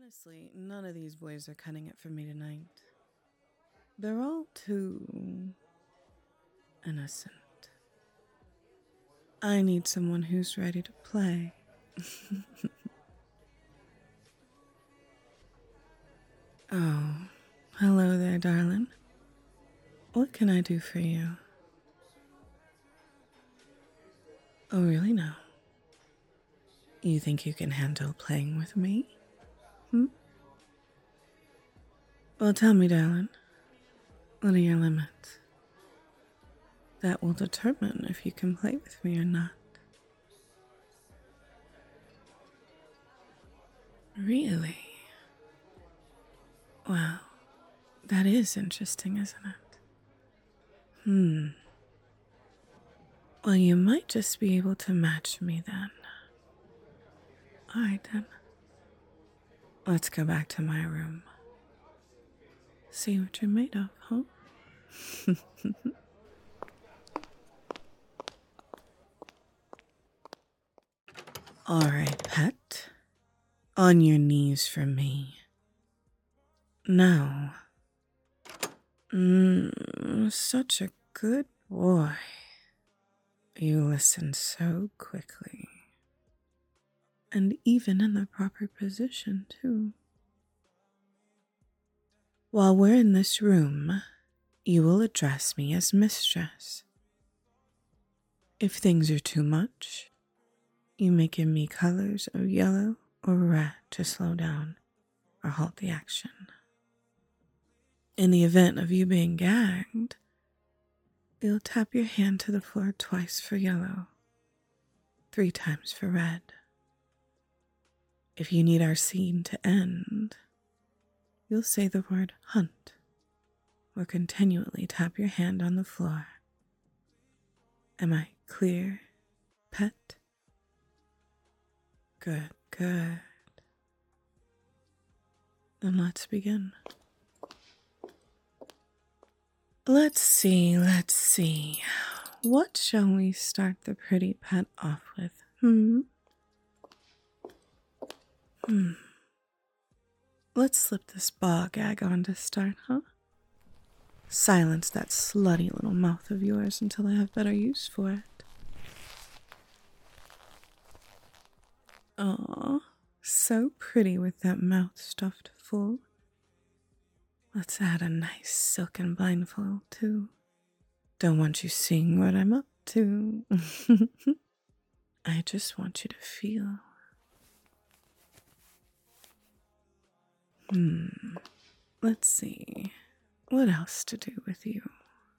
Honestly, none of these boys are cutting it for me tonight. They're all too innocent. I need someone who's ready to play. Oh, hello there, darling. What can I do for you? Oh, really now? You think you can handle playing with me? Well, tell me, darling. What are your limits? That will determine if you can play with me or not. Really? Wow, that is interesting, isn't it? Well, you might just be able to match me then. Alright then. Let's go back to my room. See what you're made of, huh? Alright, pet. On your knees for me. Now. Such a good boy. You listen so quickly. And even in the proper position, too. While we're in this room, you will address me as mistress. If things are too much, you may give me colors of yellow or red to slow down or halt the action. In the event of you being gagged, you'll tap your hand to the floor twice for yellow, 3 times for red. If you need our scene to end, you'll say the word hunt or continually tap your hand on the floor. Am I clear, pet? Good, good. Then let's begin. Let's see. What shall we start the pretty pet off with? Let's slip this ball gag on to start, huh? Silence that slutty little mouth of yours until I have better use for it. Aw, so pretty with that mouth stuffed full. Let's add a nice silken blindfold, too. Don't want you seeing what I'm up to. I just want you to feel. Let's see. What else to do with you?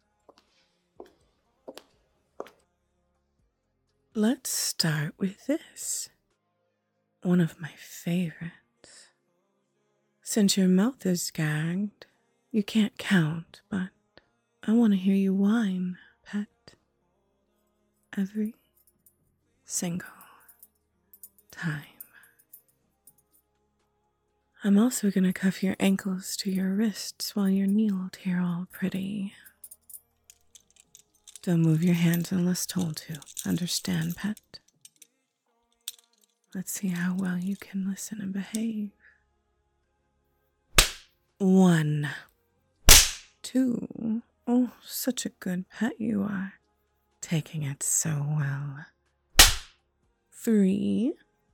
Let's start with this. One of my favorites. Since your mouth is gagged, you can't count, but I want to hear you whine, pet. Every single time. I'm also going to cuff your ankles to your wrists while you're kneeled here all pretty. Don't move your hands unless told to. Understand, pet? Let's see how well you can listen and behave. 1, 2. Oh, such a good pet you are. Taking it so well. 3,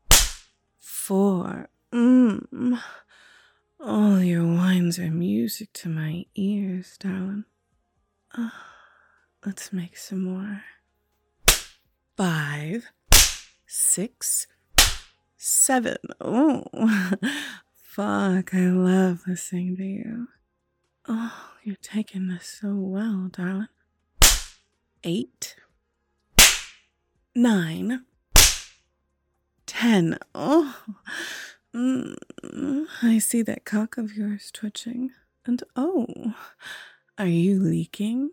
4. All your whines are music to my ears, darling. Let's make some more. 5, 6, 7. Oh, fuck, I love listening to you. Oh, you're taking this so well, darling. 8, 9, 10. Oh, I see that cock of yours twitching. And oh, are you leaking?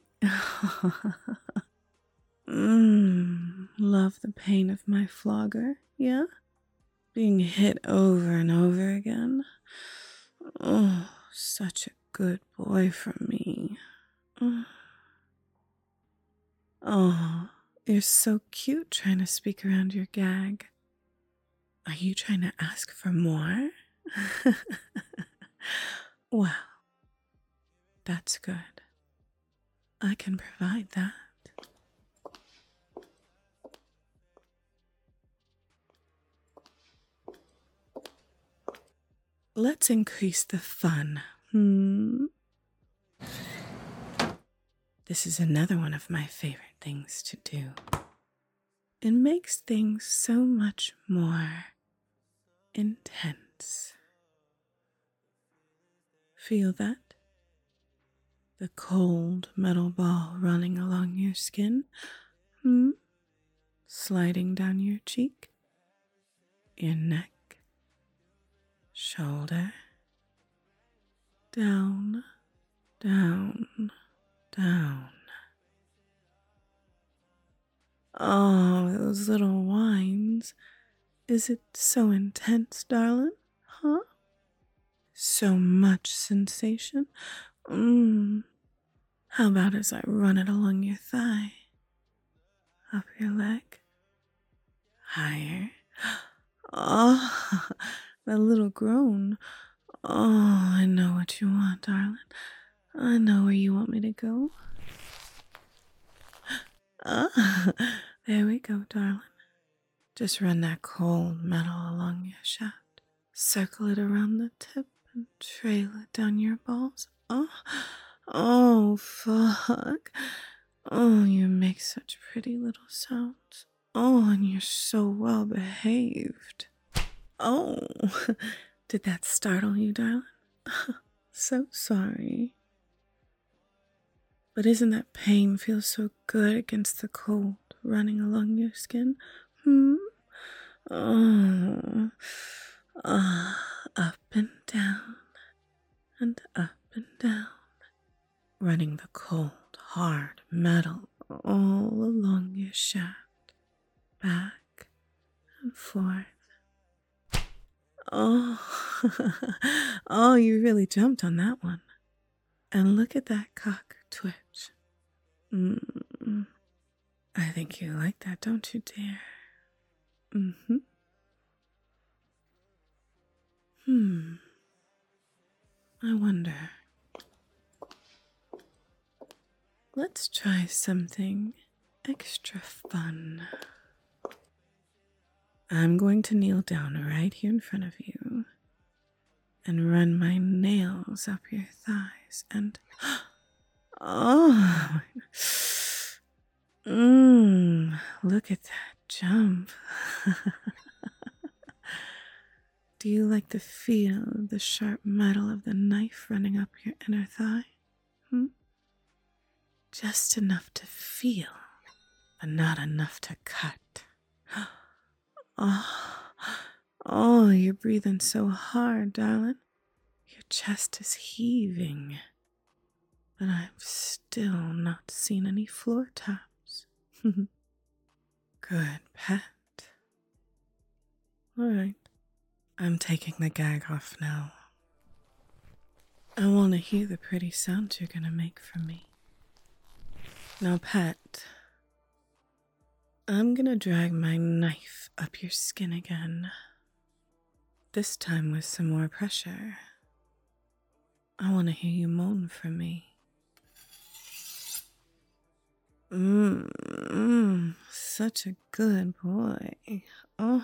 Love the pain of my flogger, yeah? Being hit over and over again. Oh, such a good boy for me. Oh, you're so cute trying to speak around your gag. Are you trying to ask for more? Well, that's good. I can provide that. Let's increase the fun. This is another one of my favorite things to do. It makes things so much more intense. Feel that? The cold metal ball running along your skin, sliding down your cheek, your neck, shoulder, down, down, down. Oh, those little whines. Is it so intense, darling? Huh? So much sensation? How about as I run it along your thigh? Up your leg? Higher? Oh, that little groan. Oh, I know what you want, darling. I know where you want me to go. Ah, there we go, darling. Just run that cold metal along your shaft. Circle it around the tip and trail it down your balls. Oh, fuck. Oh, you make such pretty little sounds. Oh, and you're so well behaved. Oh, did that startle you, darling? So sorry. But isn't that pain feel so good against the cold running along your skin? Oh, up and down, and up and down, running the cold, hard metal all along your shaft, back and forth. Oh, oh, you really jumped on that one. And look at that cock twitch. I think you like that, don't you, dear? I wonder. Let's try something extra fun. I'm going to kneel down right here in front of you and run my nails up your thighs and oh, look at that jump. Do you like the feel of the sharp metal of the knife running up your inner thigh? Just enough to feel, but not enough to cut. Oh, you're breathing so hard, darling. Your chest is heaving. But I've still not seen any floor taps. Good pet. All right, I'm taking the gag off now. I want to hear the pretty sounds you're gonna make for me. Now, pet, I'm gonna drag my knife up your skin again. This time with some more pressure. I want to hear you moan for me. Such a good boy. Oh.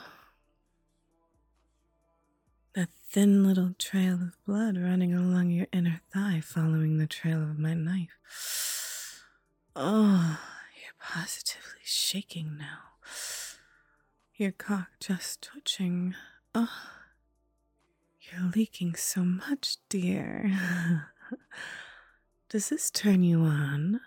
That thin little trail of blood running along your inner thigh following the trail of my knife. Oh, you're positively shaking now. Your cock just twitching. Oh, you're leaking so much, dear. Does this turn you on?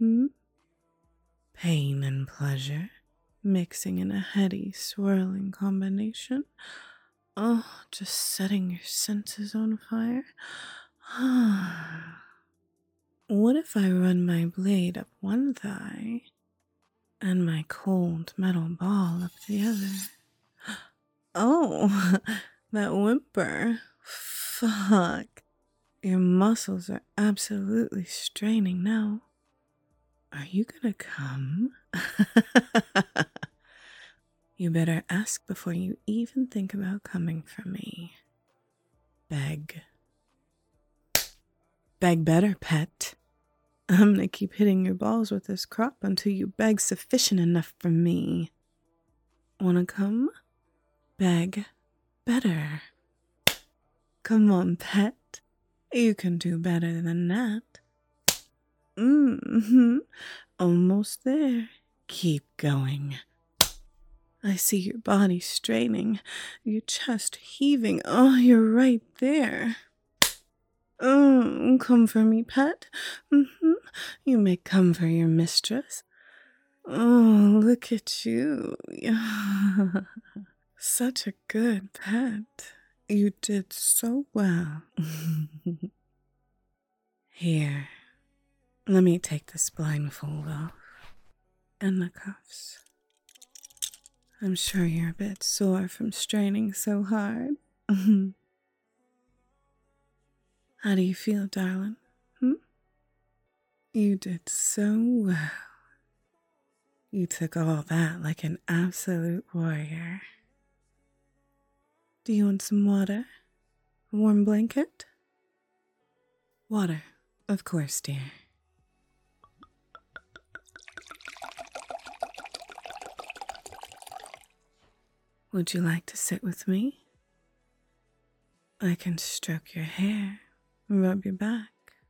Pain and pleasure, mixing in a heady, swirling combination. Oh, just setting your senses on fire. What if I run my blade up one thigh and my cold metal ball up the other? Oh, that whimper. Fuck. Your muscles are absolutely straining now. Are you gonna come? You better ask before you even think about coming for me. beg. Beg better, pet. I'm gonna keep hitting your balls with this crop until you beg sufficient enough for me. Wanna come? Beg better. Come on, pet. You can do better than that. Almost there. Keep going. I see your body straining, your chest heaving. Oh, you're right there. Oh, come for me, pet. You may come for your mistress. Oh, look at you. Such a good pet. You did so well. Here, let me take this blindfold off and the cuffs. I'm sure you're a bit sore from straining so hard. How do you feel, darling? You did so well. You took all that like an absolute warrior. Do you want some water? A warm blanket? Water, of course, dear. Would you like to sit with me? I can stroke your hair, rub your back.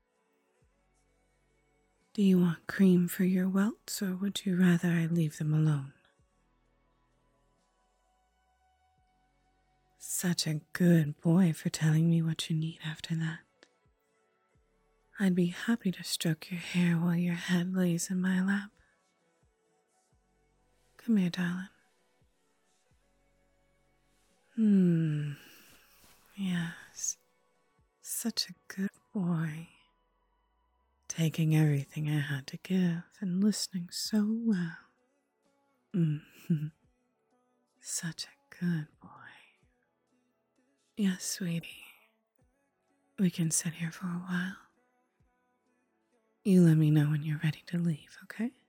Do you want cream for your welts, or would you rather I leave them alone? Such a good boy for telling me what you need after that. I'd be happy to stroke your hair while your head lays in my lap. Come here, darling. Yes. Such a good boy. Taking everything I had to give and listening so well. Such a good boy. Yes, sweetie. We can sit here for a while. You let me know when you're ready to leave, okay?